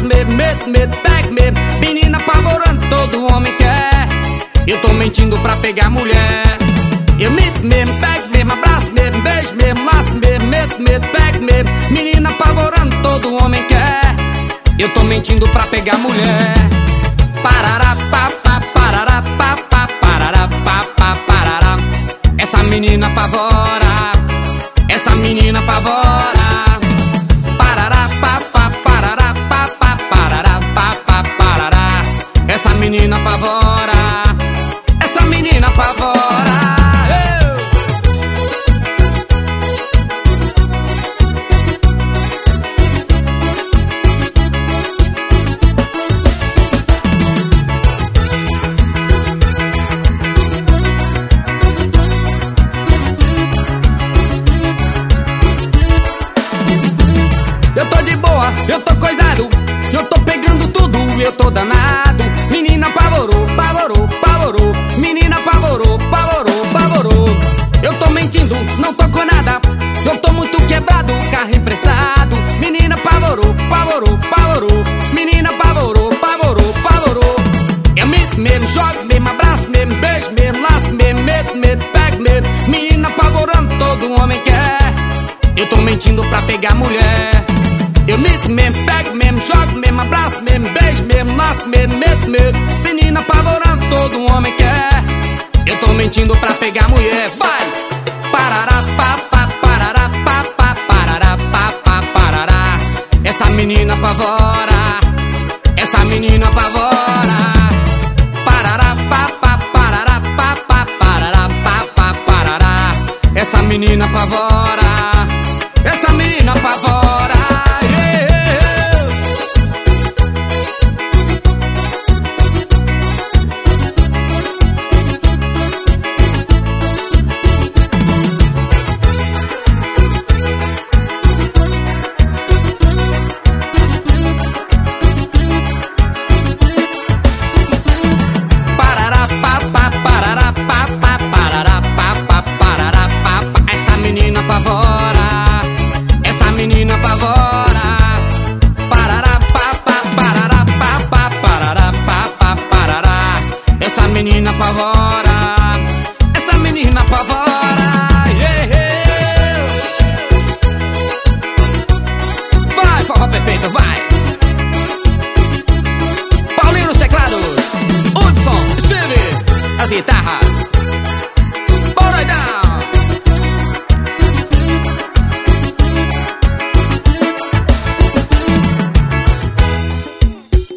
abraço mesmo, medo, pego mesmo. Menina apavorando, todo homem quer. Eu tô mentindo pra pegar mulher. Eu minto mesmo, pego mesmo, abraço mesmo, beijo mesmo, laço mesmo, medo, pego mesmo. Menina apavorando, todo homem quer. Eu tô mentindo pra pegar mulher. Parará, papá, parará, papá, parará, papá, parará. Essa menina apavora, essa menina apavora. Parará, papá, parará, papá, parará, papá, parará. Essa menina apavora, essa menina apavora. Eu tô de boa, eu tô coisado, eu tô pegando tudo, eu tô danado. Menina apavorou, pavorou, pavorou. Menina apavorou, pavorou, pavorou. Eu tô mentindo, não tô com nada. Eu tô muito quebrado, carro emprestado. Menina apavorou, pavorou, pavorou. Menina apavorou, pavorou, pavorou. Eu minto mesmo, jogo mesmo, abraço mesmo, beijo mesmo, laço mesmo, medo, pego mesmo. Menina apavorando, todo homem quer. Eu tô mentindo pra pegar mulher. Eu minto mesmo, pego mesmo, jogo mesmo, abraço mesmo, beijo mesmo, laço mesmo, medo. Menina apavorando, todo homem quer. Eu tô mentindo pra pegar mulher. Vai! Parará, papá, parará, papá, parará, papá, parará. Essa menina apavora, essa menina apavora. Parará, papá, parará, papá, parará, papá, parará. Essa menina apavora, essa menina apavora. Apavora, essa menina apavora. Parará, papá, parará, papá, parará, papá, parará. Essa menina apavora, essa menina apavora. Yeah. Vai, forró perfeito, vai. Paulinho nos teclados, Hudson, Steve, as guitarras.